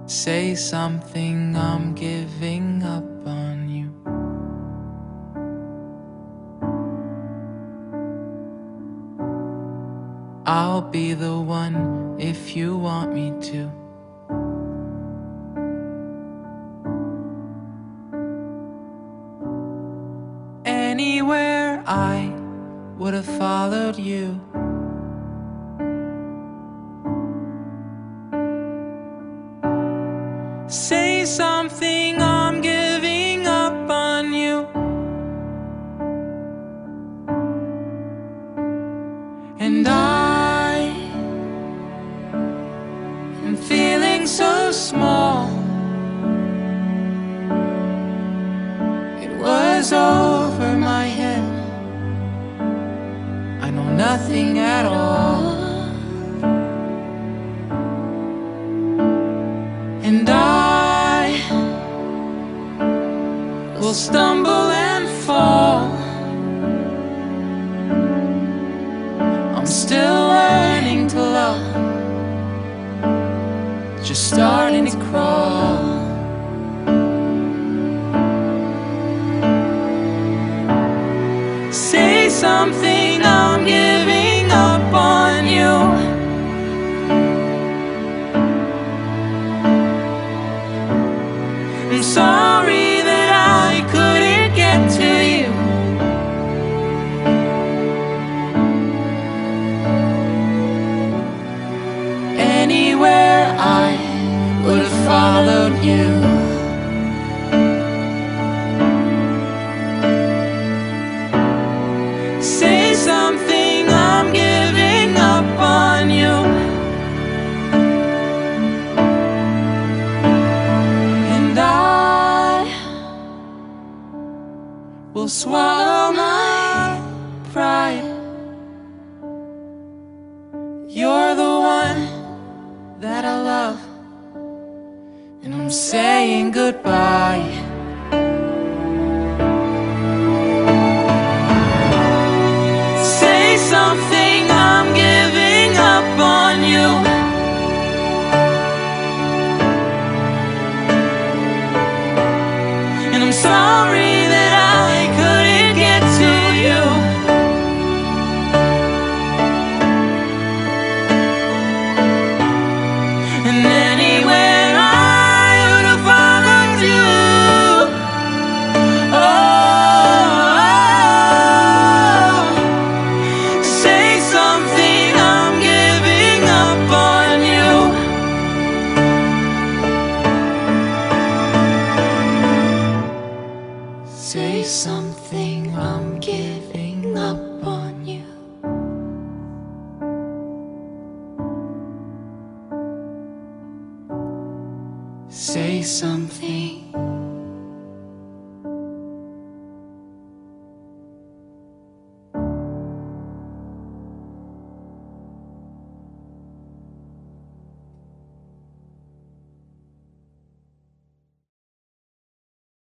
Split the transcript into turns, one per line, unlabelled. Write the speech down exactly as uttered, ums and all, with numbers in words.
Say something, I'm giving up on you. I'll be the one if you want me to. Anywhere I would have followed you. Say something, I'm giving up on you. And I am feeling so small. It was over my head. I know nothing at all. And I will stumble and fall. I'm still learning to love, just starting to crawl. Say something, I'm giving up on you. I'm sorry that I couldn't get to you. Anywhere I would have followed you. Say something, I'm giving up on you. And I will swallow my pride. You're the one that I love, and I'm saying goodbye.